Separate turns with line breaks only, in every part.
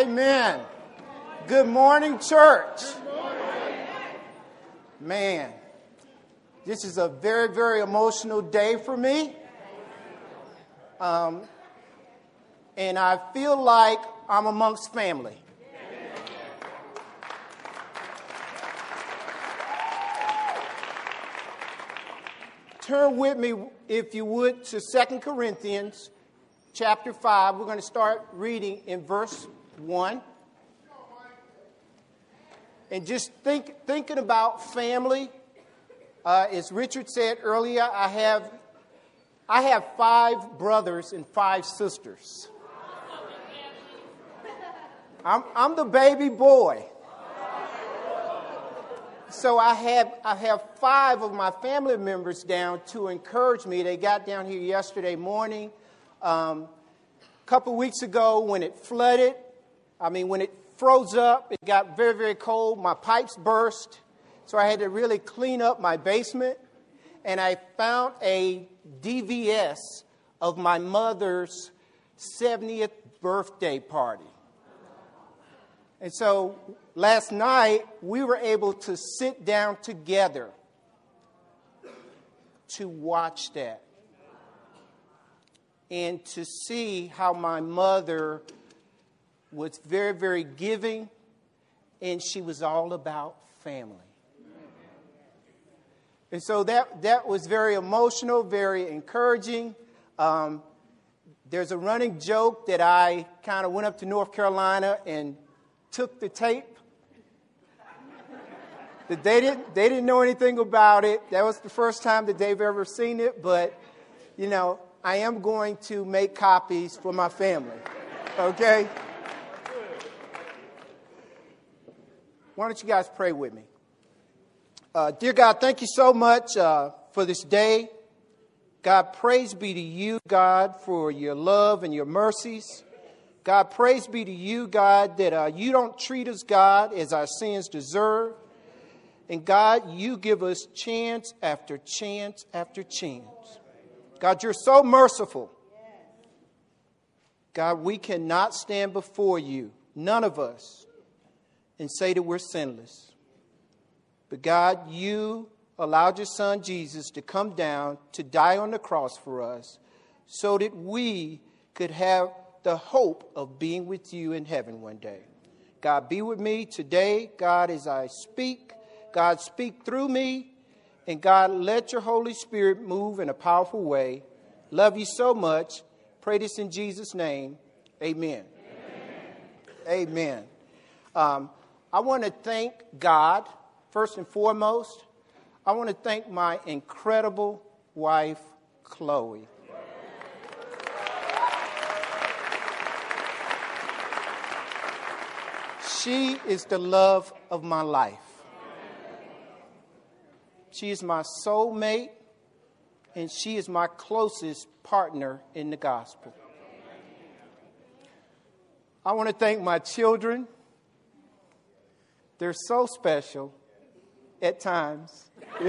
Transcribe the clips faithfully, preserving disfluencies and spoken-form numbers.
Amen. Good morning, church. Man, this is a very, very emotional day for me. Um, and I feel like I'm amongst family. Turn with me, if you would, to Second Corinthians chapter five. We're going to start reading in verse one. And just think, thinking about family, uh, as Richard said earlier, I have, I have five brothers and five sisters. I'm, I'm the baby boy. So I have I have five of my family members down to encourage me. They got down here yesterday morning. Um, a couple weeks ago when it flooded, I mean, when it froze up, it got very, very cold. My pipes burst. So I had to really clean up my basement. And I found a D V S of my mother's seventieth birthday party. And so last night, we were able to sit down together to watch that and to see how my mother was very, very giving, and she was all about family. And so that, that was very emotional, very encouraging. Um, there's a running joke that I kind of went up to North Carolina and took the tape. That they didn't they didn't know anything about it. That was the first time that they've ever seen it. But, you know, I am going to make copies for my family. Okay? Why don't you guys pray with me? Uh, dear God, thank you so much uh, for this day. God, praise be to you, God, for your love and your mercies. God, praise be to you, God, that uh, you don't treat us, God, as our sins deserve. And God, you give us chance after chance after chance. God, you're so merciful. God, we cannot stand before you, none of us, and say that we're sinless. But God, you allowed your son Jesus to come down to die on the cross for us so that we could have the hope of being with you in heaven one day. God, be with me today, God, as I speak. God, speak through me. And God, let your Holy Spirit move in a powerful way. Love you so much. Pray this in Jesus' name. Amen. Amen. Amen. Um, I want to thank God, first and foremost. I want to thank my incredible wife, Chloe. She is the love of my life. She is my soulmate, and she is my closest partner in the gospel. I want to thank my children. They're so special at times.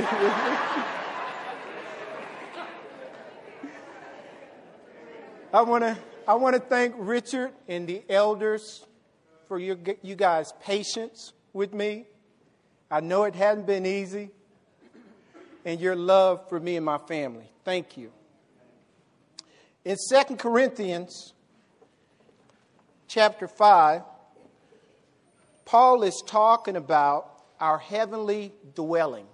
I want to I want to thank Richard and the elders for your, you guys' patience with me. I know it hasn't been easy. And your love for me and my family. Thank you. In Second Corinthians chapter five, Paul is talking about our heavenly dwelling.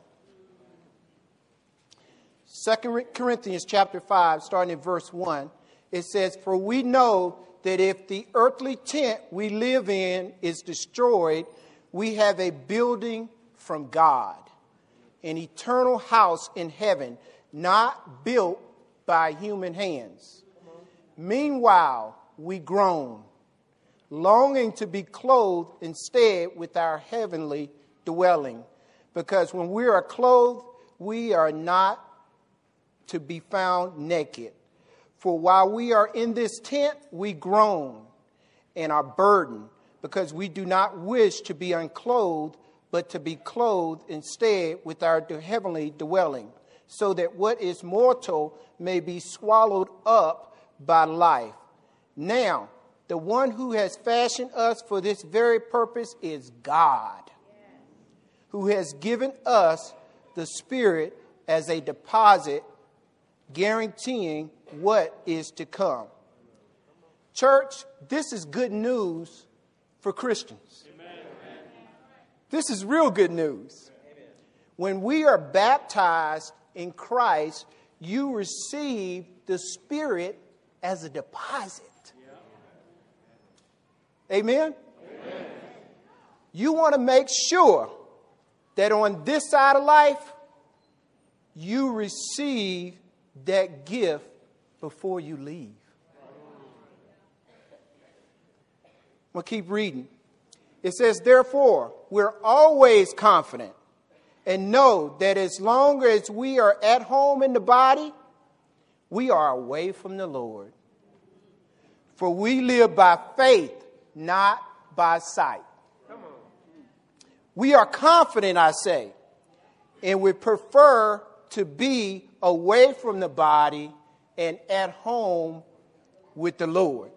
Second Corinthians chapter five, starting in verse one, it says, "For we know that if the earthly tent we live in is destroyed, we have a building from God, an eternal house in heaven, not built by human hands. Meanwhile, we groan, longing to be clothed instead with our heavenly dwelling. Because when we are clothed, we are not to be found naked. For while we are in this tent, we groan and are burdened, because we do not wish to be unclothed, but to be clothed instead with our heavenly dwelling, so that what is mortal may be swallowed up by life. Now, The one who has fashioned us for this very purpose is God, who has given us the Spirit as a deposit, guaranteeing what is to come. Church, this is good news for Christians. Amen. This is real good news. Amen. When we are baptized in Christ, you receive the Spirit as a deposit. Yeah. Amen? Amen? You want to make sure that on this side of life, you receive that gift before you leave. I'm going to keep reading. It says, therefore, we're always confident and know that as long as we are at home in the body, we are away from the Lord. For we live by faith, not by sight. We are confident, I say, and we prefer to be away from the body and at home with the Lord.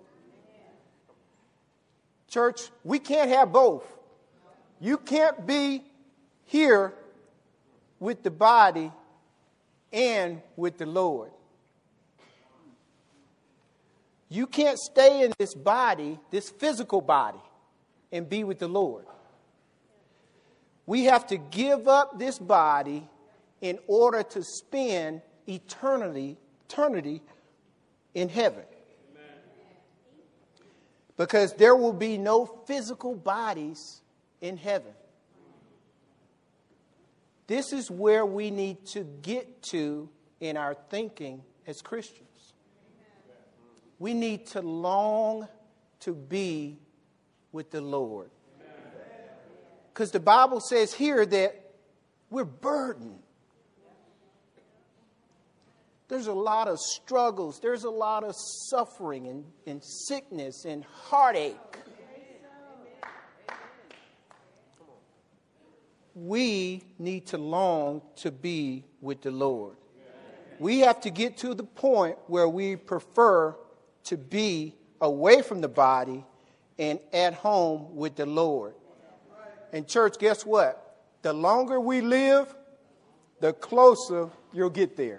Church, we can't have both. You can't be here with the body and with the Lord. You can't stay in this body, this physical body, and be with the Lord. We have to give up this body in order to spend eternity, eternity in heaven. Because there will be no physical bodies in heaven. This is where we need to get to in our thinking as Christians. We need to long to be with the Lord. Because the Bible says here that we're burdened. There's a lot of struggles. There's a lot of suffering and, and sickness and heartache. We need to long to be with the Lord. We have to get to the point where we prefer to be away from the body and at home with the Lord. And church, guess what? The longer we live, the closer you'll get there.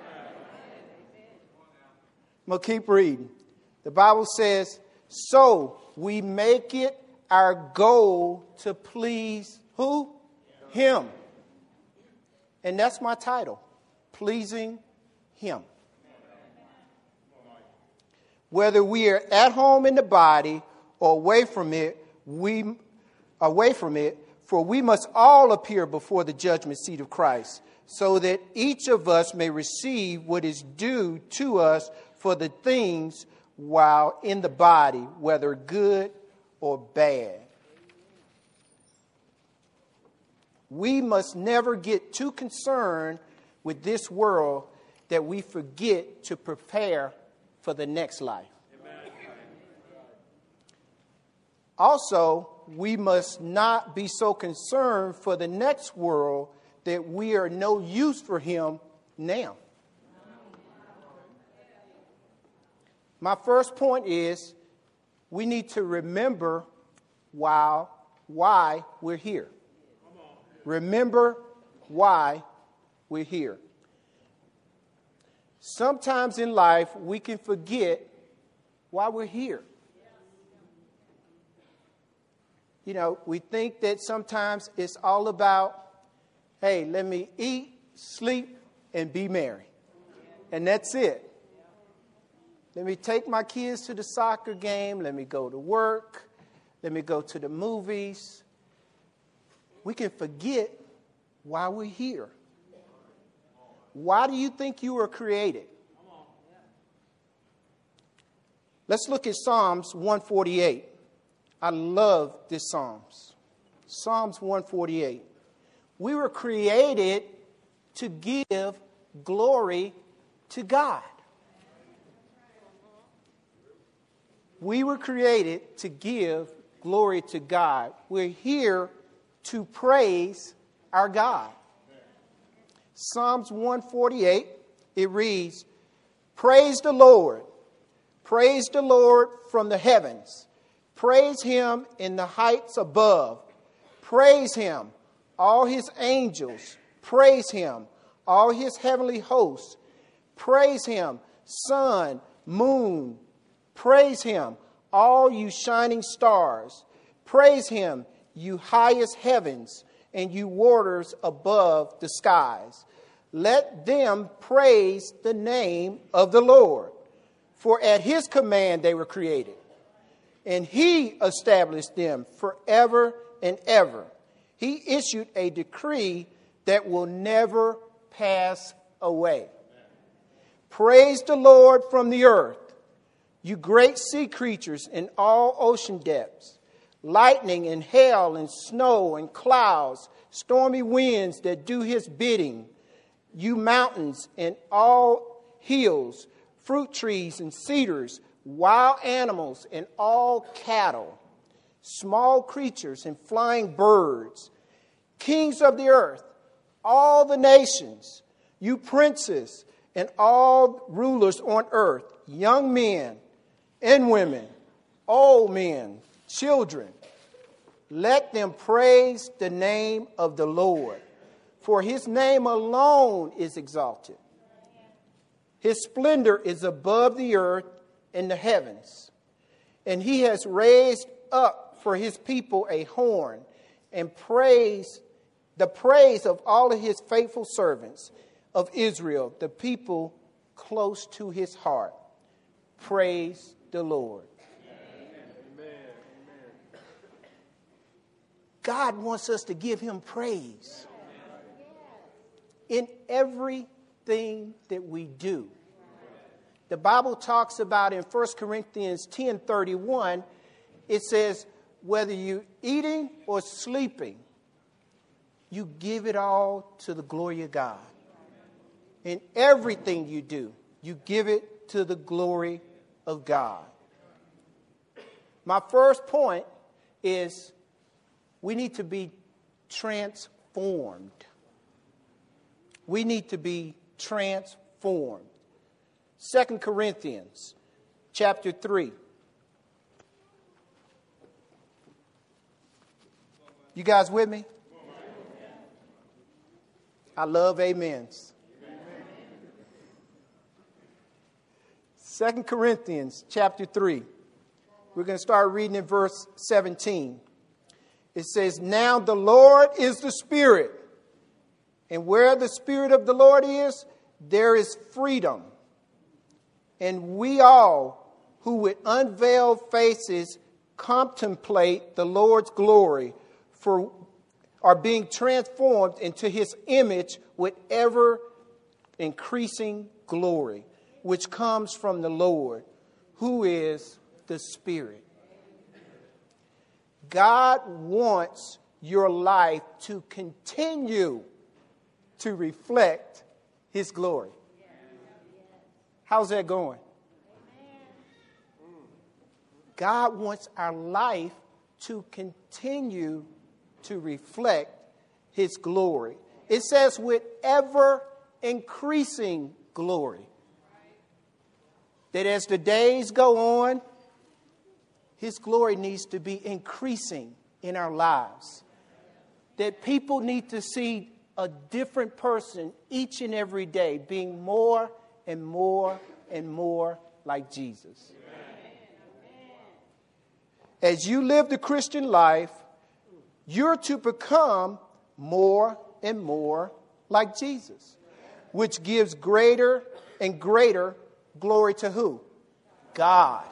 I'm going to keep reading. The Bible says, so we make it our goal to please who? Him. And that's my title, pleasing Him. Whether we are at home in the body or away from it, we away from it, for we must all appear before the judgment seat of Christ, so that each of us may receive what is due to us for the things while in the body, whether good or bad. We must never get too concerned with this world that we forget to prepare for the next life. Amen. Also, we must not be so concerned for the next world that we are no use for Him now. My first point is we need to remember why, why we're here. Remember why we're here. Sometimes in life we can forget why we're here. You know, we think that sometimes it's all about, hey, let me eat, sleep, and be merry. And that's it. Let me take my kids to the soccer game. Let me go to work. Let me go to the movies. We can forget why we're here. Why do you think you were created? Let's look at Psalms one forty-eight. I love this Psalms. Psalms one forty-eight. We were created to give glory to God. We were created to give glory to God. We're here to praise our God. Psalms one forty-eight, it reads, praise the Lord. Praise the Lord from the heavens. Praise him in the heights above. Praise him, all his angels. Praise him, all his heavenly hosts. Praise him, sun, moon. Praise him, all you shining stars. Praise him, you highest heavens, and you waters above the skies. Let them praise the name of the Lord. For at his command they were created, and he established them forever and ever. He issued a decree that will never pass away. Praise the Lord from the earth, you great sea creatures in all ocean depths, lightning and hail and snow and clouds, stormy winds that do his bidding, you mountains and all hills, fruit trees and cedars, wild animals and all cattle, small creatures and flying birds, kings of the earth, all the nations, you princes and all rulers on earth, young men and women, old men, children. Let them praise the name of the Lord, for his name alone is exalted. His splendor is above the earth and the heavens. And he has raised up for his people a horn and praise, the praise of all of his faithful servants of Israel, the people close to his heart. Praise the Lord. Amen. God wants us to give him praise in every thing that we do. The Bible talks about in First Corinthians ten thirty-one, it says, whether you're eating or sleeping, you give it all to the glory of God. In everything you do, you give it to the glory of God. My first point is we need to be transformed. We need to be transformed. Second Corinthians chapter three. You guys with me? I love amens. Second Corinthians chapter three. We're going to start reading in verse seventeen. It says, now the Lord is the Spirit. And where the Spirit of the Lord is, there is freedom. And we all who with unveiled faces contemplate the Lord's glory for are being transformed into his image with ever increasing glory, which comes from the Lord, who is the Spirit. God wants your life to continue to reflect his glory. How's that going? God wants our life to continue to reflect his glory. It says with ever increasing glory. That as the days go on, his glory needs to be increasing in our lives. That people need to see a different person each and every day being more and more and more like Jesus. As you live the Christian life, you're to become more and more like Jesus, which gives greater and greater glory to who? God.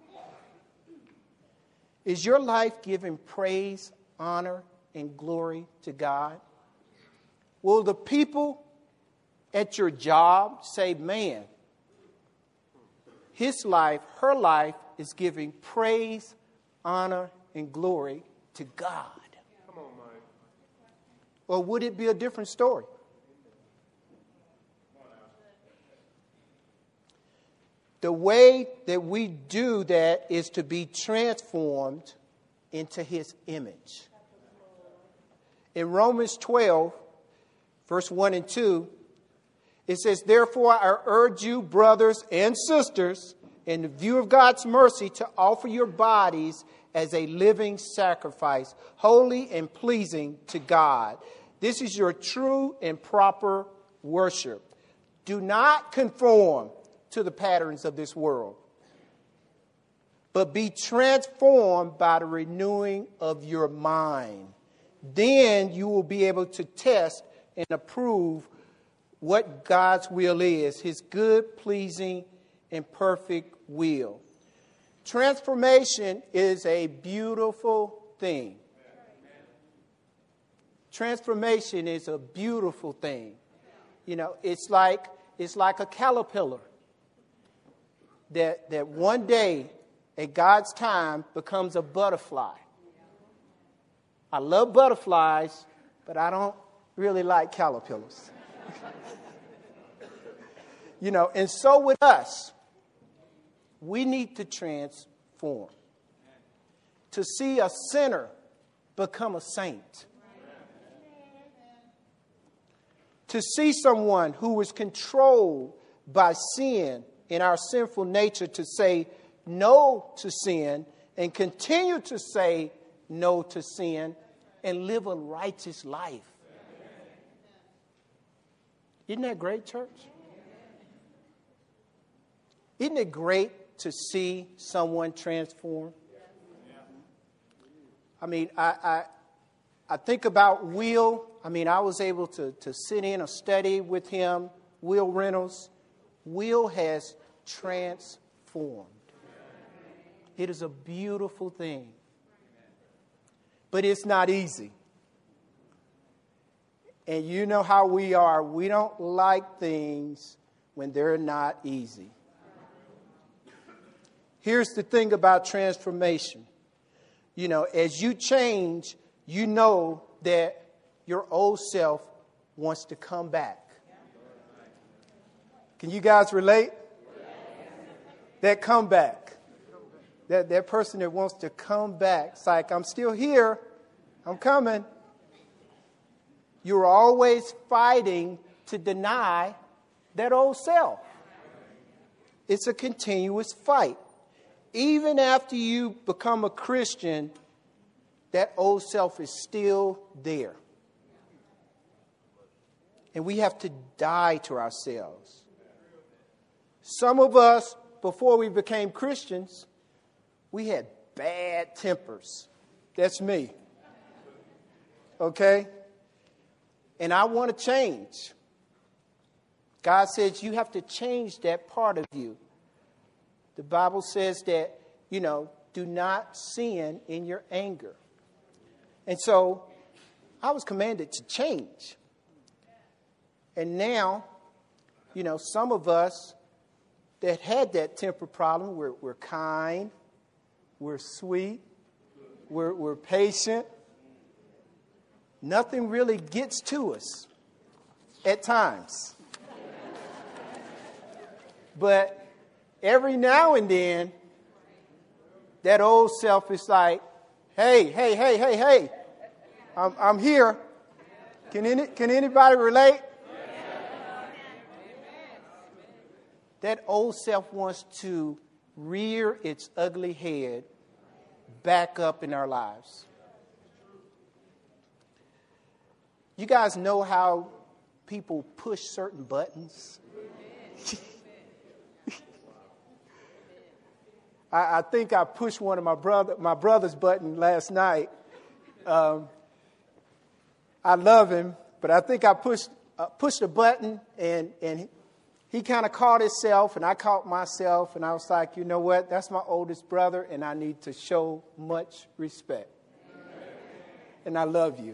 Is your life giving praise, honor, and glory to God? Will the people at your job say, man, his life, her life is giving praise, honor, and glory to God? Come on, Mike. Or would it be a different story? The way that we do that is to be transformed into his image. In Romans twelve, verse one and two, it says, therefore I urge you, brothers and sisters, in the view of God's mercy, to offer your bodies as a living sacrifice, holy and pleasing to God. This is your true and proper worship. Do not conform to the patterns of this world, but be transformed by the renewing of your mind. Then you will be able to test and approve what God's will is, his good, pleasing, and perfect will. Transformation is a beautiful thing. Transformation is a beautiful thing. You know, it's like it's like a caterpillar that that one day at God's time becomes a butterfly. I love butterflies, but I don't really like caterpillars. You know, and so with us, we need to transform. To see a sinner become a saint. To see someone who was controlled by sin in our sinful nature to say no to sin and continue to say no to sin and live a righteous life. Isn't that great, church? Isn't it great to see someone transform? I mean, I, I I think about Will. I mean, I was able to, to sit in a study with him, Will Reynolds. Will has transformed. It is a beautiful thing. But it's not easy. And you know how we are. We don't like things when they're not easy. Here's the thing about transformation. You know, as you change, you know that your old self wants to come back. Can you guys relate? That comeback. That, that person that wants to come back. It's like, I'm still here. I'm coming. You're always fighting to deny that old self. It's a continuous fight. Even after you become a Christian, that old self is still there. And we have to die to ourselves. Some of us, before we became Christians, we had bad tempers. That's me. Okay? And I want to change. God says you have to change that part of you. The Bible says that, you know, do not sin in your anger. And so I was commanded to change. And now, you know, some of us that had that temper problem, we're, we're kind, we're sweet, we're, we're patient. Nothing really gets to us at times. But every now and then, that old self is like, hey, hey, hey, hey, hey, I'm, I'm here. Can any, can anybody relate? That old self wants to rear its ugly head back up in our lives. You guys know how people push certain buttons? I, I think I pushed one of my brother my brother's button last night. Um, I love him, but I think I pushed uh, pushed a button and and. He, He kind of caught himself, and I caught myself, and I was like, you know what? That's my oldest brother, and I need to show much respect. And I love you.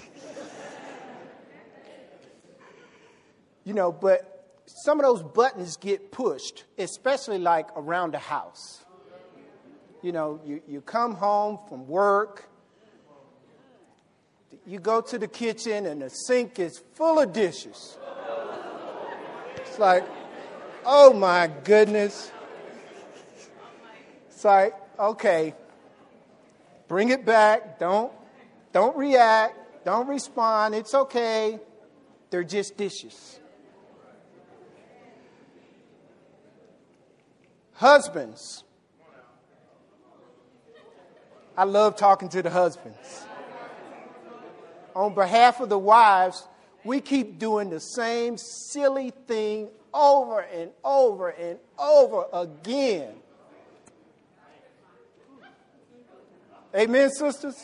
You know, but some of those buttons get pushed, especially like around the house. You know, you, you come home from work, you go to the kitchen, and the sink is full of dishes. It's like, oh my goodness. It's like, okay, bring it back. Don't, don't react. Don't respond. It's okay. They're just dishes. Husbands. I love talking to the husbands. On behalf of the wives, we keep doing the same silly thing over and over and over again. Amen, sisters?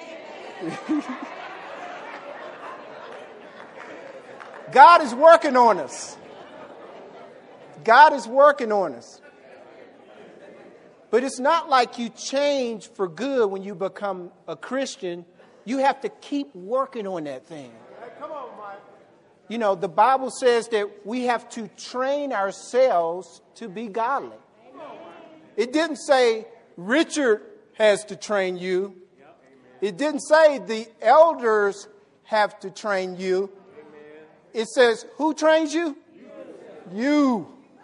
God is working on us. God is working on us. But it's not like you change for good when you become a Christian. You have to keep working on that thing. Come on, Mike. You know, the Bible says that we have to train ourselves to be godly. It didn't say Richard has to train you. It didn't say the elders have to train you. It says, who trains you? You.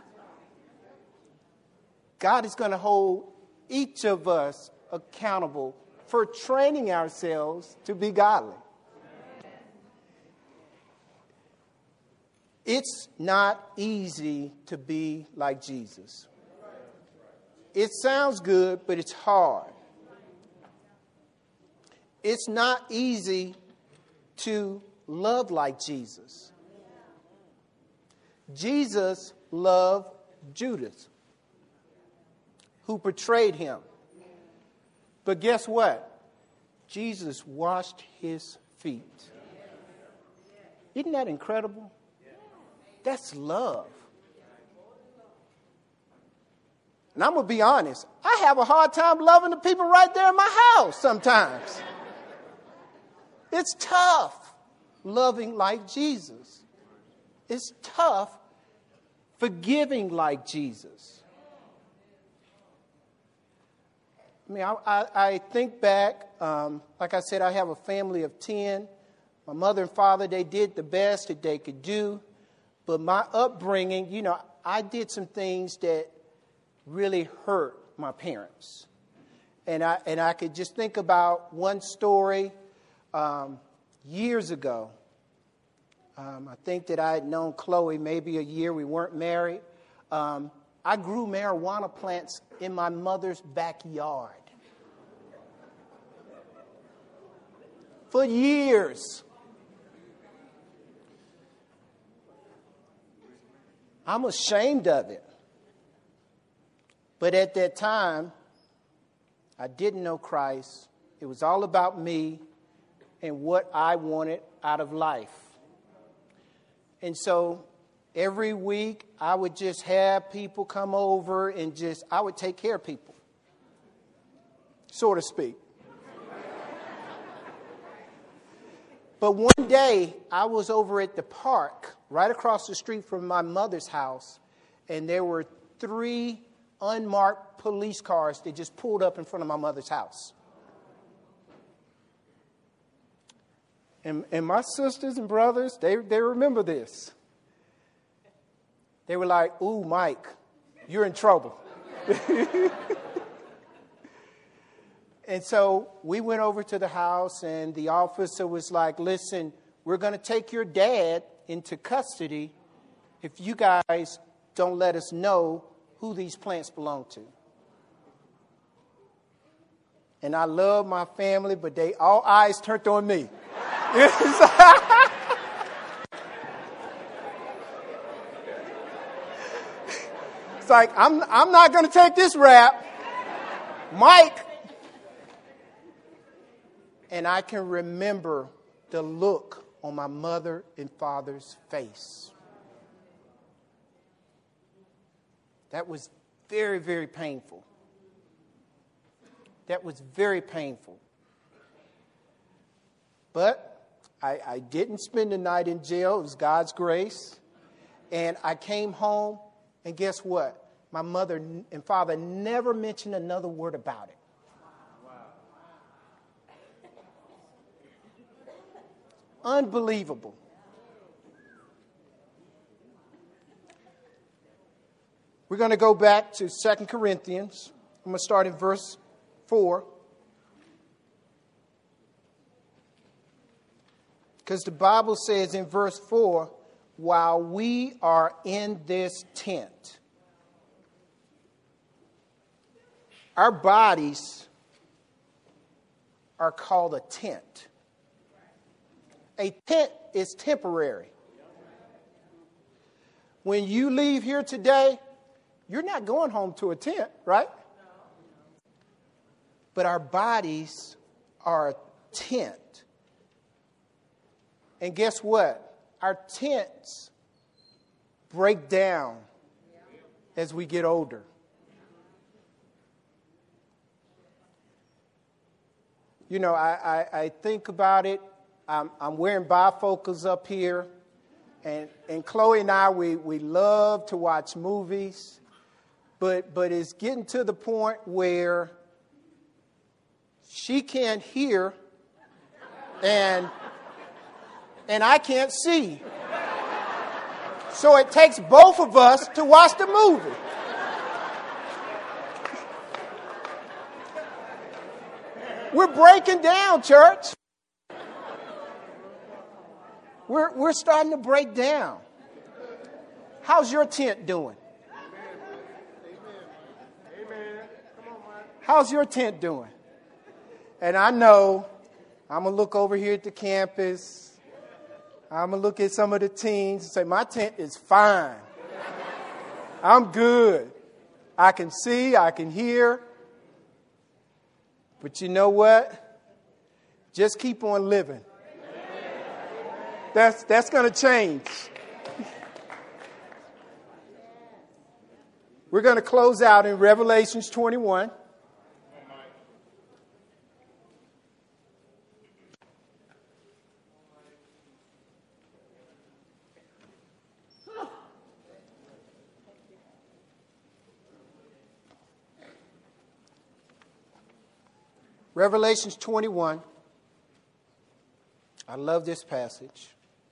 God is going to hold each of us accountable for training ourselves to be godly. It's not easy to be like Jesus. It sounds good, but it's hard. It's not easy to love like Jesus. Jesus loved Judas, who betrayed him. But guess what? Jesus washed his feet. Isn't that incredible? That's love. And I'm going to be honest, I have a hard time loving the people right there in my house sometimes. It's tough loving like Jesus. It's tough forgiving like Jesus. I mean, I, I, I think back, um, like I said, I have a family of ten. My mother and father, they did the best that they could do. But my upbringing, you know, I did some things that really hurt my parents. And I, and I could just think about one story um, years ago. Um, I think that I had known Chloe maybe a year. We weren't married. Um, I grew marijuana plants in my mother's backyard for years. I'm ashamed of it. But at that time, I didn't know Christ. It was all about me and what I wanted out of life. And so every week I would just have people come over and just, I would take care of people, so to speak. But one day I was over at the park right across the street from my mother's house, and there were three unmarked police cars that just pulled up in front of my mother's house. And, and my sisters and brothers, they, they remember this. They were like, ooh, Mike, you're in trouble. And so we went over to the house, and the officer was like, listen, we're going to take your dad into custody if you guys don't let us know who these plants belong to. And I love my family, but they all eyes turned on me. It's like, I'm I'm not going to take this rap. Mike. And I can remember the look on my mother and father's face. That was very, very painful. That was very painful. But I, I didn't spend the night in jail. It was God's grace. And I came home, and guess what? My mother and father never mentioned another word about it. Unbelievable. We're going to go back to Second Corinthians. I'm going to start in verse four. Because the Bible says in verse four, while we are in this tent. Our bodies are called a tent. A tent is temporary. When you leave here today, you're not going home to a tent, right? But our bodies are a tent. And guess what? Our tents break down as we get older. You know, I, I, I think about it. I'm, I'm wearing bifocals up here. And, and Chloe and I, we, we love to watch movies. But, but it's getting to the point where she can't hear and, and I can't see. So it takes both of us to watch the movie. We're breaking down, church. We're, we're starting to break down. How's your tent doing? How's your tent doing? And I know I'm going to look over here at the campus. I'm going to look at some of the teens and say, my tent is fine. I'm good. I can see, I can hear. But you know what? Just keep on living. That's, that's going to change. We're going to close out in Revelation twenty-one. Revelation twenty-one. I love this passage.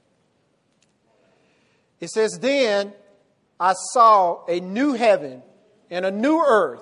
It says, then I saw a new heaven and a new earth.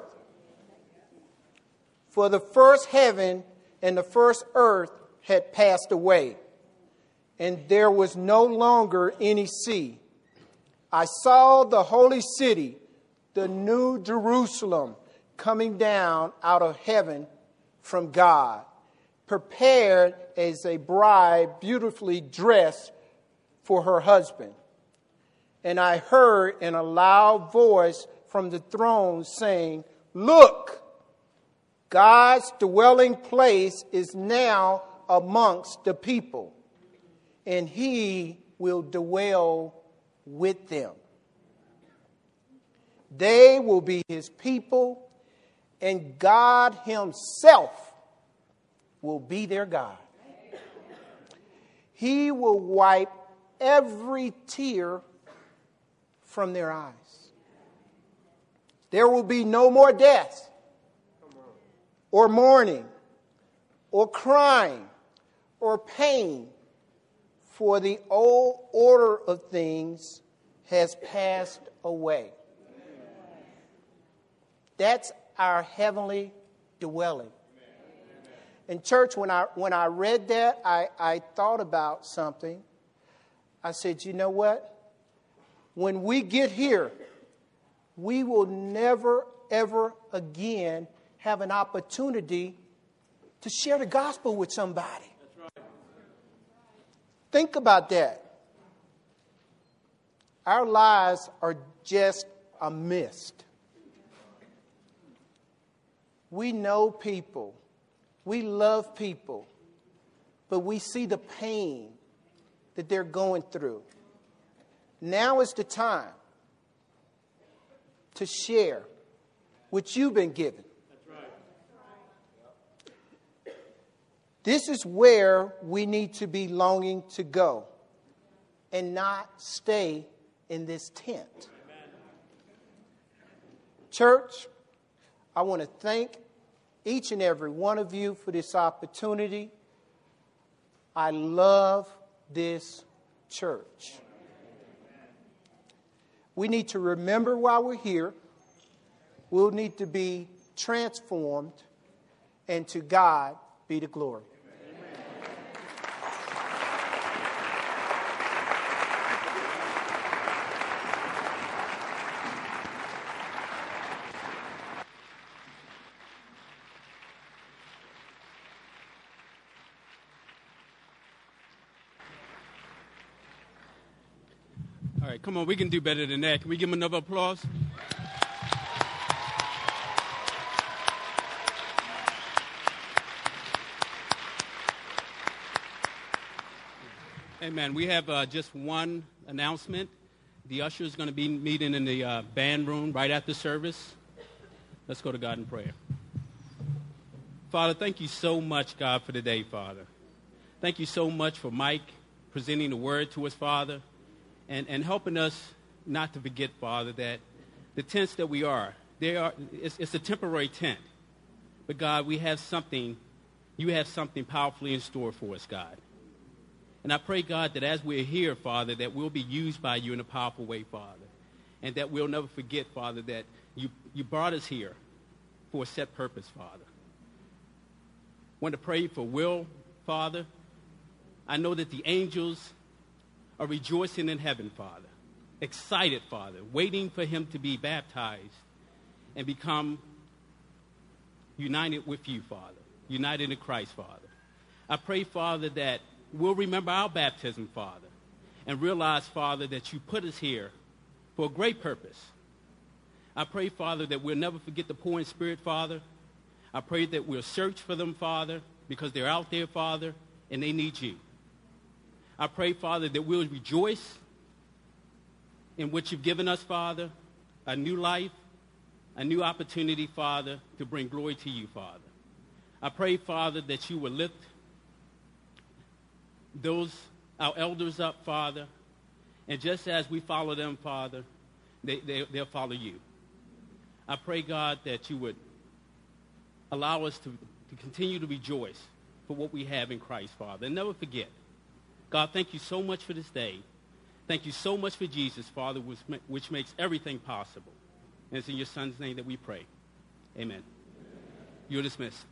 For the first heaven and the first earth had passed away, and there was no longer any sea. I saw the holy city, the new Jerusalem, coming down out of heaven from God, prepared as a bride beautifully dressed for her husband. And I heard in a loud voice from the throne saying, look, God's dwelling place is now amongst the people, and he will dwell with them. They will be his people, and God himself will be their God. He will wipe every tear from their eyes. There will be no more death, or mourning, or crying, or pain, for the old order of things has passed away. That's our heavenly dwelling. And church, when I when I read that, I, I thought about something. I said, you know what? When we get here, we will never, ever again have an opportunity to share the gospel with somebody. That's right. Think about that. Our lives are just a mist. We know people. We love people. But we see the pain that they're going through. Now is the time to share what you've been given. That's right. This is where we need to be longing to go and not stay in this tent. Amen. Church, I want to thank each and every one of you for this opportunity. I love this church. We need to remember while we're here, we'll need to be transformed, and to God be the glory.
right, come on, we can do better than that. Can we give him another applause? Amen. We have uh, just one announcement. The usher is going to be meeting in the uh, band room right after service. Let's go to God in prayer. Father, thank you so much, God, for today, Father. Thank you so much for Mike presenting the word to us, Father, and, and helping us not to forget, Father, that the tents that we are, they are it's, it's a temporary tent. But, God, we have something, you have something powerfully in store for us, God. And I pray, God, that as we're here, Father, that we'll be used by you in a powerful way, Father. And that we'll never forget, Father, that you, you brought us here for a set purpose, Father. I want to pray for Will, Father. I know that the angels are rejoicing in heaven, Father. Excited, Father, waiting for him to be baptized and become united with you, Father. United in Christ, Father. I pray, Father, that we'll remember our baptism, Father, and realize, Father, that you put us here for a great purpose. I pray, Father, that we'll never forget the poor in spirit, Father. I pray that we'll search for them, Father, because they're out there, Father, and they need you. I pray, Father, that we'll rejoice in what you've given us, Father, a new life, a new opportunity, Father, to bring glory to you, Father. I pray, Father, that you will lift those, our elders up, Father, and just as we follow them, Father, they, they, they'll follow you. I pray, God, that you would allow us to, to continue to rejoice for what we have in Christ, Father, and never forget. God, thank you so much for this day. Thank you so much for Jesus, Father, which, which makes everything possible. And it's in your Son's name that we pray. Amen. You're dismissed.